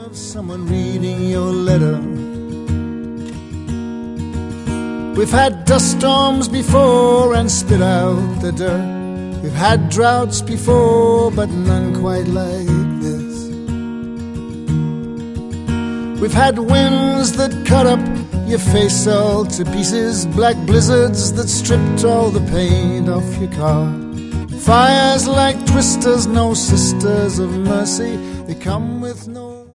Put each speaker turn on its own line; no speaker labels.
of someone reading your letter. We've had dust storms before and spit out the dirt. We've had droughts before, but none quite like this. We've had winds that cut up your face all to pieces, black blizzards that stripped all the paint off your car. Fires like twisters, no sisters of mercy, they come with no